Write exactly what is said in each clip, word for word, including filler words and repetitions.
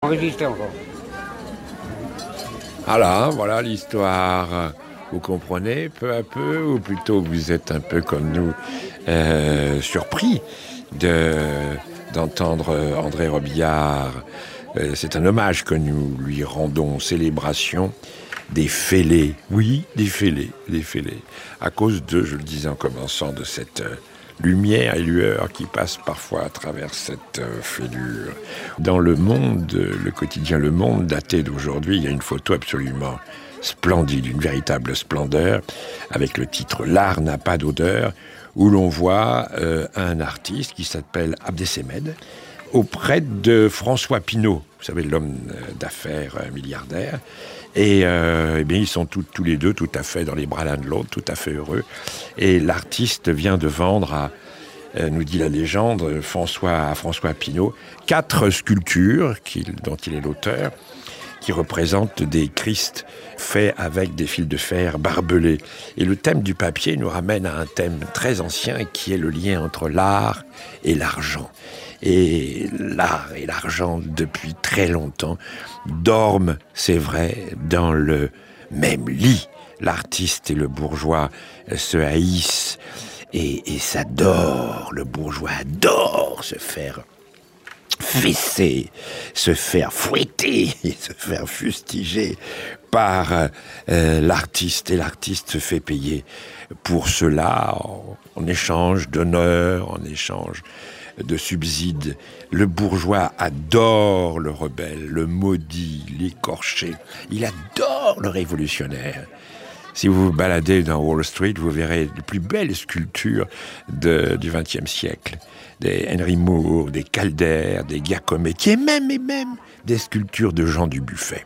résister encore. Voilà, voilà l'histoire. Vous comprenez peu à peu, ou plutôt vous êtes un peu comme nous, euh, surpris de, d'entendre André Robillard. Euh, c'est un hommage que nous lui rendons, célébration des fêlés. Oui, des fêlés, des fêlés. À cause de, je le disais en commençant, de cette euh, lumière et lueur qui passe parfois à travers cette euh, fêlure. Dans Le Monde, le quotidien Le Monde, daté d'aujourd'hui, il y a une photo absolument splendide, une véritable splendeur, avec le titre « L'art n'a pas d'odeur », où l'on voit euh, un artiste qui s'appelle Abdessemed, auprès de François Pinault, vous savez, l'homme d'affaires milliardaire. Et, euh, eh bien, ils sont tous, tous les deux tout à fait dans les bras l'un de l'autre, tout à fait heureux. Et l'artiste vient de vendre à, euh, nous dit la légende, François, à François Pinault, quatre sculptures qu'il, dont il est l'auteur, qui représentent des Christ faits avec des fils de fer barbelés. Et le thème du papier nous ramène à un thème très ancien qui est le lien entre l'art et l'argent. Et l'art et l'argent, depuis très longtemps, dorment, c'est vrai, dans le même lit. L'artiste et le bourgeois se haïssent et, et s'adorent. Le bourgeois adore se faire fesser, se faire fouetter et se faire fustiger par euh, l'artiste. Et l'artiste se fait payer pour cela en, en échange d'honneur, en échange de subsides. Le bourgeois adore le rebelle, le maudit, l'écorché. Il adore le révolutionnaire. Si vous vous baladez dans Wall Street, vous verrez les plus belles sculptures de, du vingtième siècle. Des Henry Moore, des Calder, des Giacometti, et même, et même des sculptures de Jean Dubuffet.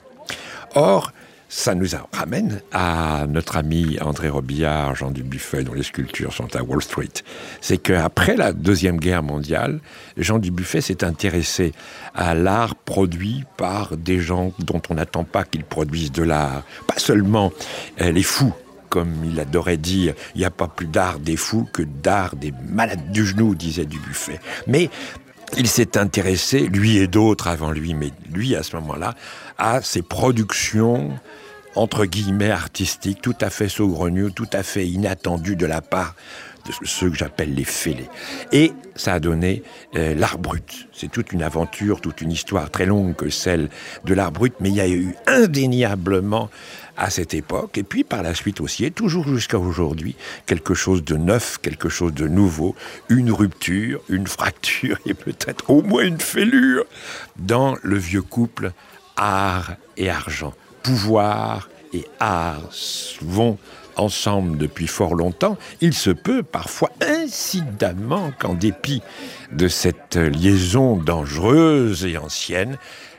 Or, ça nous ramène à notre ami André Robillard, Jean Dubuffet, dont les sculptures sont à Wall Street. C'est qu'après la Deuxième Guerre mondiale, Jean Dubuffet s'est intéressé à l'art produit par des gens dont on n'attend pas qu'ils produisent de l'art. Pas seulement euh, les fous, comme il adorait dire, il n'y a pas plus d'art des fous que d'art des malades du genou, disait Dubuffet. Mais il s'est intéressé, lui et d'autres avant lui, mais lui à ce moment-là, à ses productions entre guillemets artistiques, tout à fait saugrenues, tout à fait inattendues de la part de ceux que j'appelle les fêlés. Et ça a donné euh, l'art brut. C'est toute une aventure, toute une histoire très longue que celle de l'art brut, mais il y a eu indéniablement à cette époque, et puis par la suite aussi, et toujours jusqu'à aujourd'hui, quelque chose de neuf, quelque chose de nouveau, une rupture, une fracture, et peut-être au moins une fêlure dans le vieux couple art et argent. Pouvoir et art vont ensemble depuis fort longtemps. Il se peut parfois incidemment qu'en dépit de cette liaison dangereuse et ancienne,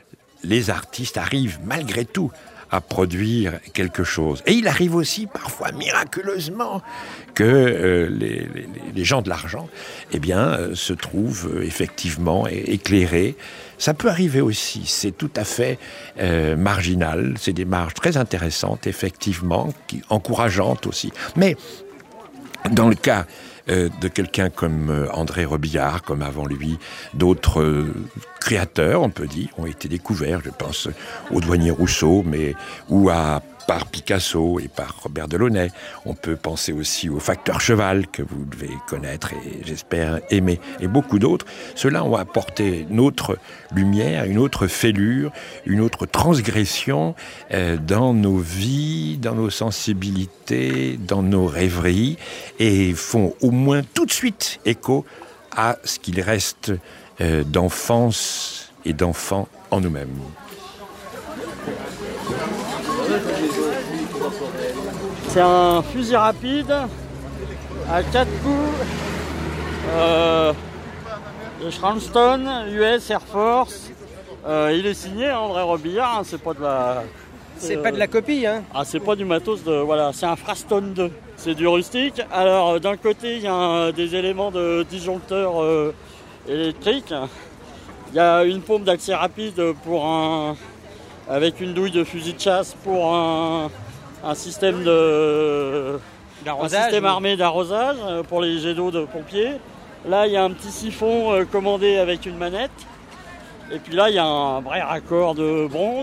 les artistes arrivent malgré tout à produire quelque chose. Et il arrive aussi parfois miraculeusement que euh, les, les, les gens de l'argent eh bien, euh, se trouvent euh, effectivement éclairés. Ça peut arriver aussi, c'est tout à fait euh, marginal, c'est des marges très intéressantes, effectivement, qui, encourageantes aussi. Mais dans le cas euh, de quelqu'un comme euh, André Robillard, comme avant lui, d'autres euh, créateurs, on peut dire, ont été découverts, je pense au douanier Rousseau, mais ou à par Picasso et par Robert Delaunay. On peut penser aussi au facteur Cheval, que vous devez connaître et j'espère aimer, et beaucoup d'autres. Ceux-là ont apporté une autre lumière, une autre fêlure, une autre transgression euh, dans nos vies, dans nos sensibilités, dans nos rêveries, et font au moins tout de suite écho à ce qu'il reste euh, d'enfance et d'enfant en nous-mêmes. C'est un fusil rapide à quatre coups euh, de Schramston, U S Air Force. Euh, il est signé André Robillard, hein, c'est pas de la. C'est, c'est euh, pas de la copie, hein. Ah, c'est pas du matos de. Voilà, c'est un Fraston deux. C'est du rustique. Alors, d'un côté, il y a un, des éléments de disjoncteur euh, électrique. Il y a une pompe d'accès rapide pour un. Avec une douille de fusil de chasse pour un. Un système, de, un système armé d'arrosage pour les jets d'eau de pompiers. Là, il y a un petit siphon commandé avec une manette. Et puis là, il y a un vrai raccord de bronze.